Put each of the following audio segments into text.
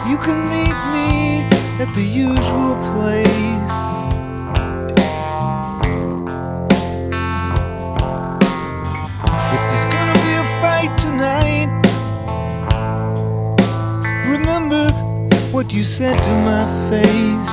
You can meet me at the usual place. If there's gonna be a fight tonight, remember what you said to my face.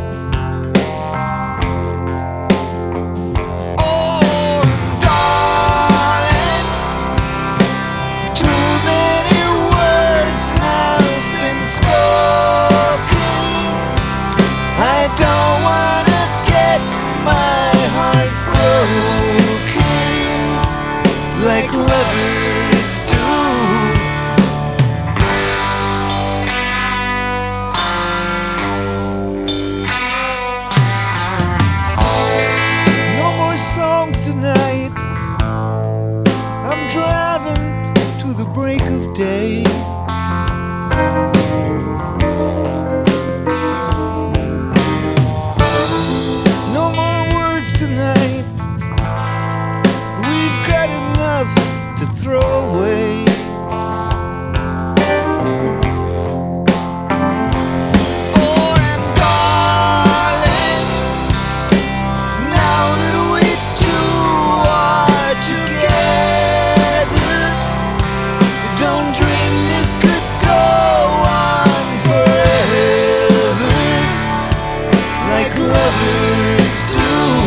Like lovers do. No more songs tonight. I'm driving to the break of day. No more words tonight. We've got enough to throw away. Oh, and darling, now that we two are together, don't dream this could go on forever, like lovers do.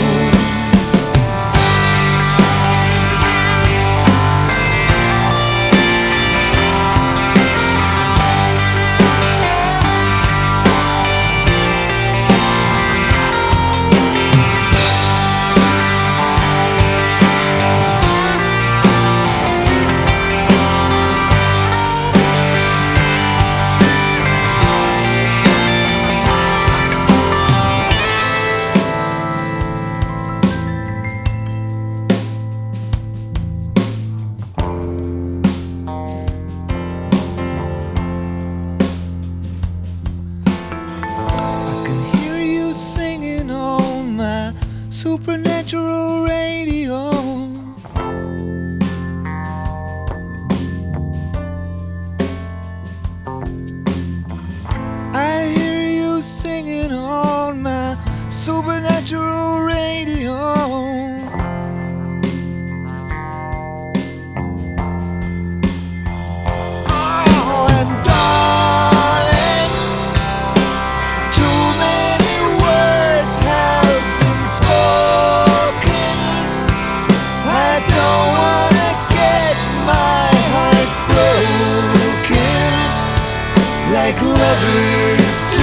Singing on my supernatural radio. I hear you singing on my supernatural radio. Like lovers do.